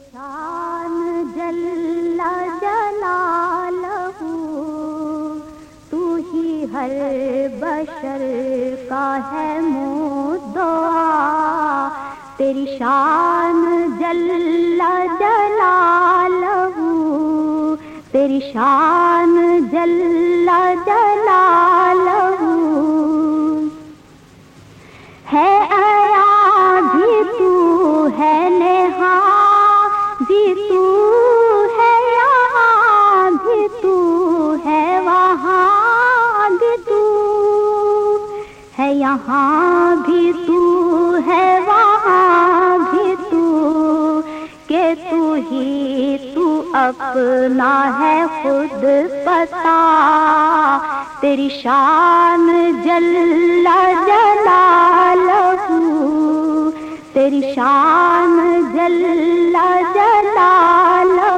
شان جل جلالہ تو ہی ہر بشر کا ہے مدعا، تیری شان جل جلالہ، تیری شان جل جلالہ ہے آیا بھی تو ہے نہاں بھی تو ہے یہاں بھی تو ہے وہاں بھی تو ہے یہاں بھی تو ہے وہاں بھی تو کہ تو ہی تو اپنا ہے خود پتا، تیری شان جل جلالہ، تیری شان جل جلالہ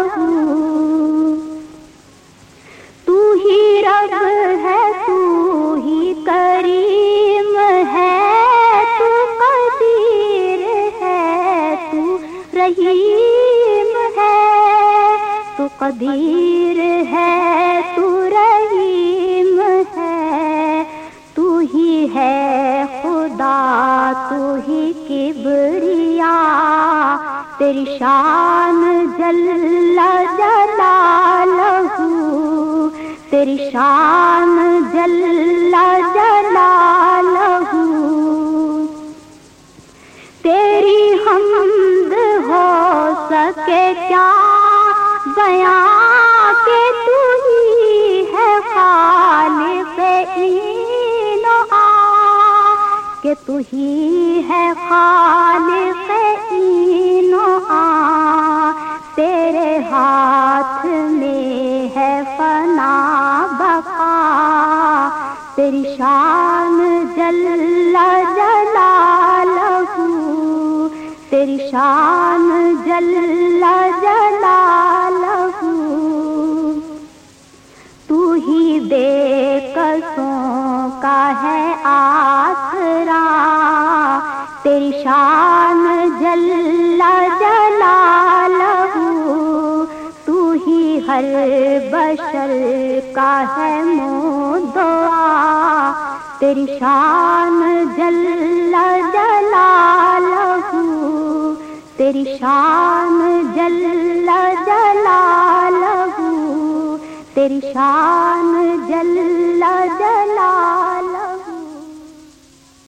تو ہی رب ہے تو ہی کریم ہے تو قدیر ہے تو رحیم ہے تو قدیر ہے تو رحیم ہے، تو ہی ہے خدا تو ہی کبریا، تیری شان جل جلالہ، تیری شان جل جلالہ تیری حمد ہو سکے کیا بیاں کہ تو ہی ہے خالق این و آ، کہ تو ہی ہے خالق این و آ، تیرے ہاتھ میں ہے فنا بقا، تیری شان جل جلالہ، تیری شان جل جلالہ تو ہی بے کسوں کا ہے آسرا، تیری شان جل جلالہ تو ہی ہر بشر کا ہے مدعا، تیری شان جل جلالہ، تیری شان جل جلالہ، تیری شان جل جلالہ۔